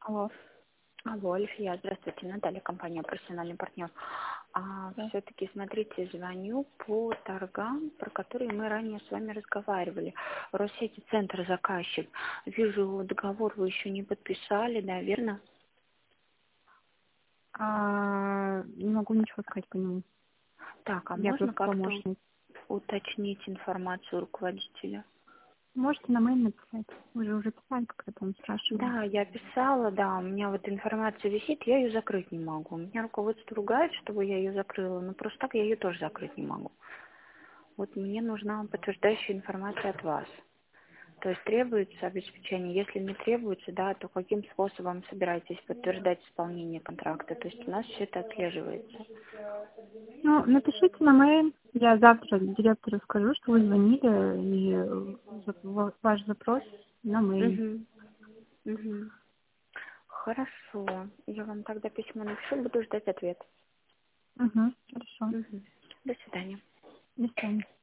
Алло. Алло, Альфия, здравствуйте, Наталья, компания «Профессиональный партнер». Да. Все-таки, смотрите, звоню по торгам, про которые мы ранее с вами разговаривали. Россети Центр заказчик. Вижу, договор вы еще не подписали, да, верно? Не могу ничего сказать по нему. Так, а Я можно просто как-то помощник. уточнить информацию руководителя? Можете на mail написать. Вы же уже писали, когда там спрашивали. Да, я писала, да, у меня вот информация висит, я ее закрыть не могу. Меня руководство ругает, чтобы я ее закрыла, но просто так я ее тоже закрыть не могу. Вот мне нужна подтверждающая информация от вас. То есть требуется обеспечение, если не требуется, да, то каким способом собираетесь подтверждать исполнение контракта? То есть у нас все это отслеживается. Ну, напишите на mail. Я завтра директору скажу, что вы звонили, и ваш запрос на mail. Угу. Угу. Хорошо. Я вам тогда письмо напишу, буду ждать ответ. Угу. Хорошо. Угу. До свидания. До свидания.